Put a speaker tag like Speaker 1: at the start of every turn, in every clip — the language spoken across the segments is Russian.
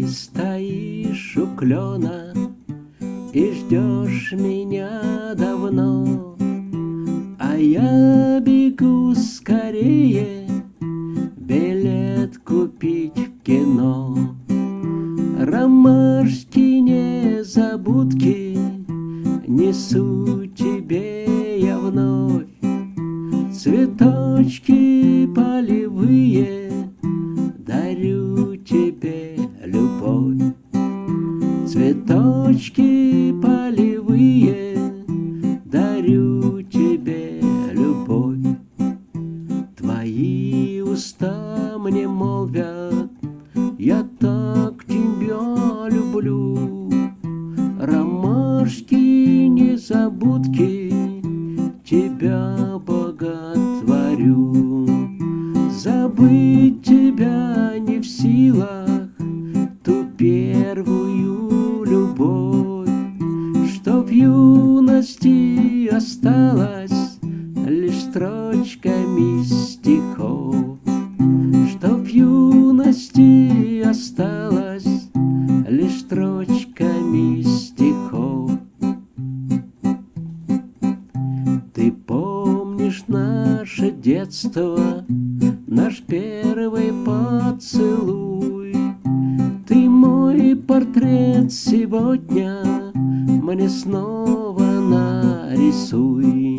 Speaker 1: Ты стоишь у клена и ждешь меня давно, а я бегу скорее билет купить в кино. Ромашки незабудки несу тебе я вновь, цветочки полевые дарю тебе любовь. Цветочки полевые дарю тебе любовь. Твои уста мне молвят: я так тебя люблю. Ромашки незабудки тебя боготворю. Забыть тебя не в силах, ту первую любовь, что в юности осталась лишь строчками стихов, что в юности осталась лишь строчками стихов. Ты помнишь наше детство, наш первый поцелуй? Ты мой портрет сегодня мне снова нарисуй.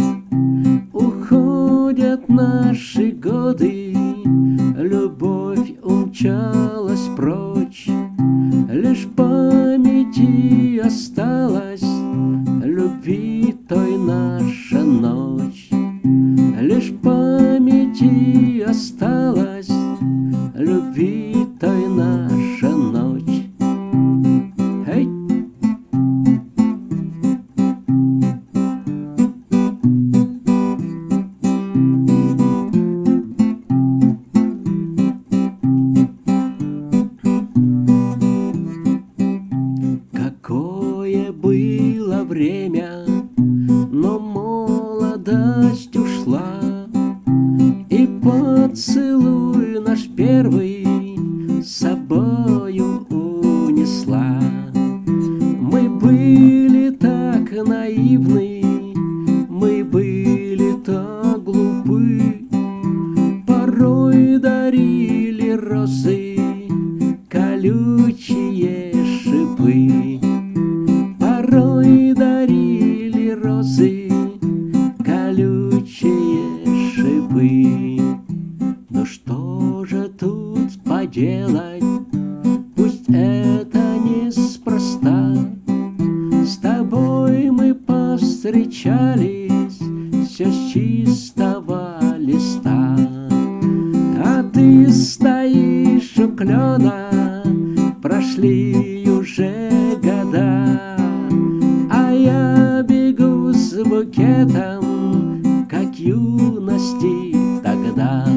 Speaker 1: Уходят наши годы, любовь умчалась прочь, лишь в памяти осталась любви той наша ночь. Лишь в памяти осталась любви той наша ночь. Эй! Какое было время, но молодость ушла, и поцелуй наш первый с собою унесла. Мы были так наивны, мы были так глупы, порой дарили розы колючие шипы. Порой дарили розы колючие шипы. Но что же тут поделать, пусть это неспроста. С тобой мы повстречались все с чистого листа, а ты стоишь у клена, прошли уже года, а я бегу с букетом, как юности тогда.